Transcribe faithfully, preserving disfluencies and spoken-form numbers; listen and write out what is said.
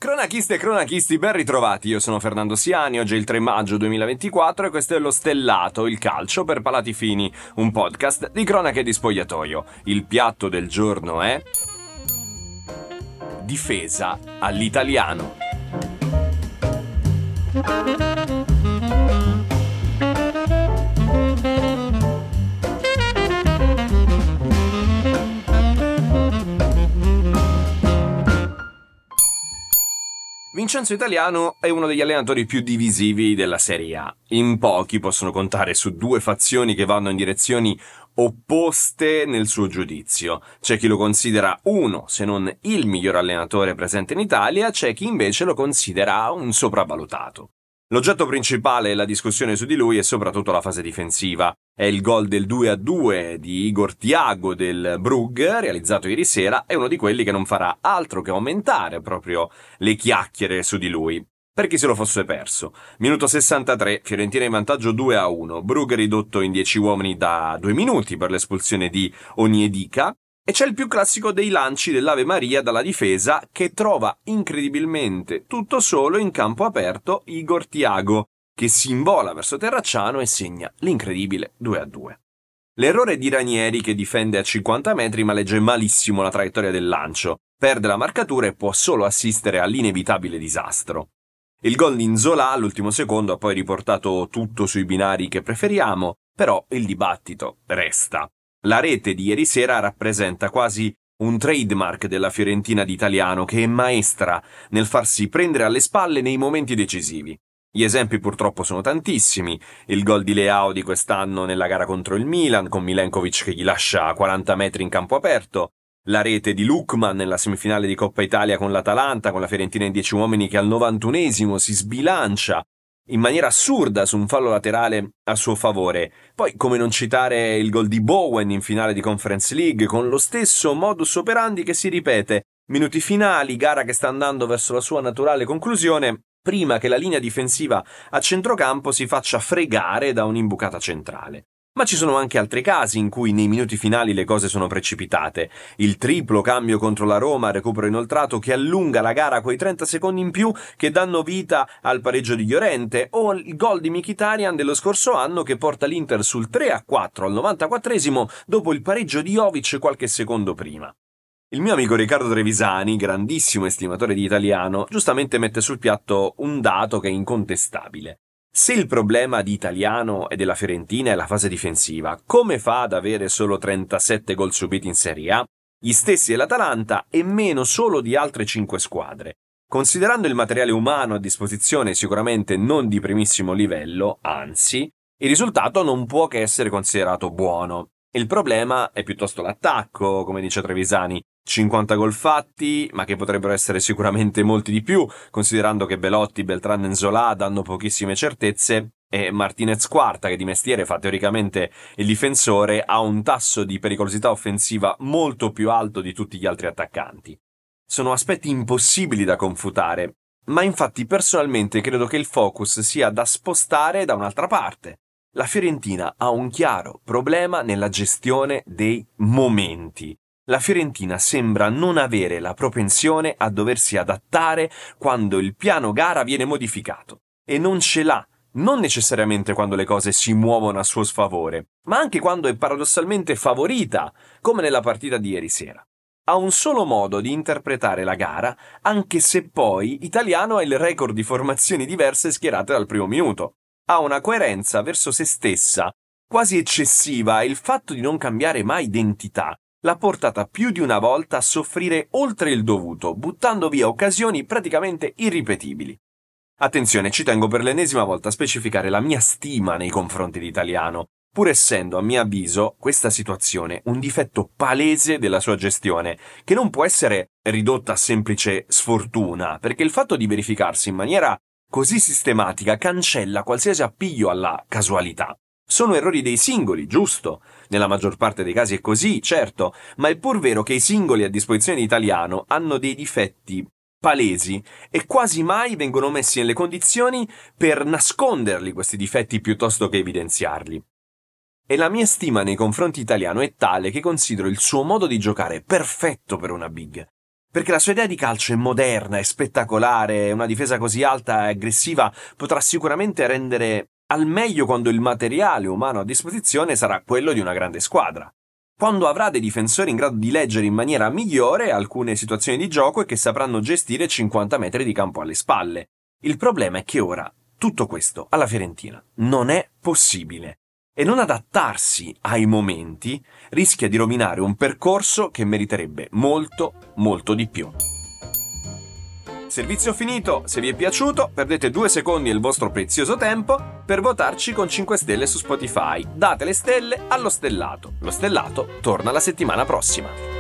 Cronachiste e cronachisti, ben ritrovati, io sono Fernando Siani, oggi è il tre maggio duemilaventiquattro e questo è Lo Stellato, il calcio per palati fini, un podcast di cronache di spogliatoio. Il piatto del giorno è... difesa all'italiano. Vincenzo Italiano è uno degli allenatori più divisivi della Serie A. In pochi possono contare su due fazioni che vanno in direzioni opposte nel suo giudizio. C'è chi lo considera uno, se non il miglior allenatore presente in Italia, c'è chi invece lo considera un sopravvalutato. L'oggetto principale della discussione su di lui è soprattutto la fase difensiva. È il gol del due a due di Igor Thiago del Brugge, realizzato ieri sera, è uno di quelli che non farà altro che aumentare proprio le chiacchiere su di lui. Per chi se lo fosse perso. Minuto sessantatré, Fiorentina in vantaggio due a uno, Brugge ridotto in dieci uomini da due minuti per l'espulsione di Onyedika, e c'è il più classico dei lanci dell'Ave Maria dalla difesa che trova incredibilmente tutto solo in campo aperto Igor Thiago, che si invola verso Terracciano e segna l'incredibile due a due. L'errore di Ranieri, che difende a cinquanta metri ma legge malissimo la traiettoria del lancio, perde la marcatura e può solo assistere all'inevitabile disastro. Il gol di Nzola all'ultimo secondo ha poi riportato tutto sui binari che preferiamo, però il dibattito resta. La rete di ieri sera rappresenta quasi un trademark della Fiorentina di Italiano, che è maestra nel farsi prendere alle spalle nei momenti decisivi. Gli esempi purtroppo sono tantissimi: il gol di Leao di quest'anno nella gara contro il Milan, con Milenkovic che gli lascia quaranta metri in campo aperto, la rete di Lookman nella semifinale di Coppa Italia con l'Atalanta, con la Fiorentina in dieci uomini che al novantunesimo si sbilancia in maniera assurda su un fallo laterale a suo favore. Poi, come non citare il gol di Bowen in finale di Conference League, con lo stesso modus operandi che si ripete. Minuti finali, gara che sta andando verso la sua naturale conclusione, prima che la linea difensiva a centrocampo si faccia fregare da un'imbucata centrale. Ma ci sono anche altri casi in cui nei minuti finali le cose sono precipitate. Il triplo cambio contro la Roma, recupero inoltrato che allunga la gara quei trenta secondi in più che danno vita al pareggio di Llorente, o il gol di Mkhitaryan dello scorso anno che porta l'Inter sul tre a quattro al novantaquattresimo dopo il pareggio di Jovic qualche secondo prima. Il mio amico Riccardo Trevisani, grandissimo estimatore di Italiano, giustamente mette sul piatto un dato che è incontestabile. Se il problema di Italiano e della Fiorentina è la fase difensiva, come fa ad avere solo trentasette gol subiti in Serie A? Gli stessi dell'Atalanta e meno solo di altre cinque squadre. Considerando il materiale umano a disposizione sicuramente non di primissimo livello, anzi, il risultato non può che essere considerato buono. Il problema è piuttosto l'attacco, come dice Trevisani. cinquanta gol fatti, ma che potrebbero essere sicuramente molti di più, considerando che Belotti, Beltran e Nzola danno pochissime certezze e Martinez Quarta, che di mestiere fa teoricamente il difensore, ha un tasso di pericolosità offensiva molto più alto di tutti gli altri attaccanti. Sono aspetti impossibili da confutare, ma infatti personalmente credo che il focus sia da spostare da un'altra parte. La Fiorentina ha un chiaro problema nella gestione dei momenti. La Fiorentina sembra non avere la propensione a doversi adattare quando il piano gara viene modificato, e non ce l'ha, non necessariamente quando le cose si muovono a suo sfavore, ma anche quando è paradossalmente favorita, come nella partita di ieri sera. Ha un solo modo di interpretare la gara, anche se poi Italiano ha il record di formazioni diverse schierate dal primo minuto. Ha una coerenza verso se stessa quasi eccessiva e il fatto di non cambiare mai identità l'ha portata più di una volta a soffrire oltre il dovuto, buttando via occasioni praticamente irripetibili. Attenzione, ci tengo per l'ennesima volta a specificare la mia stima nei confronti di Italiano, pur essendo, a mio avviso, questa situazione un difetto palese della sua gestione, che non può essere ridotta a semplice sfortuna, perché il fatto di verificarsi in maniera così sistematica cancella qualsiasi appiglio alla casualità. Sono errori dei singoli, giusto? Nella maggior parte dei casi è così, certo, ma è pur vero che i singoli a disposizione di Italiano hanno dei difetti palesi e quasi mai vengono messi nelle condizioni per nasconderli questi difetti piuttosto che evidenziarli. E la mia stima nei confronti Italiano è tale che considero il suo modo di giocare perfetto per una big. perché la sua idea di calcio è moderna, è spettacolare, una difesa così alta e aggressiva potrà sicuramente rendere al meglio quando il materiale umano a disposizione sarà quello di una grande squadra. Quando avrà dei difensori in grado di leggere in maniera migliore alcune situazioni di gioco e che sapranno gestire cinquanta metri di campo alle spalle. Il problema è che ora tutto questo alla Fiorentina non è possibile e non adattarsi ai momenti rischia di rovinare un percorso che meriterebbe molto, molto di più. Servizio finito, se vi è piaciuto perdete due secondi del vostro prezioso tempo per votarci con cinque stelle su Spotify. Date le stelle allo stellato. Lo stellato torna la settimana prossima.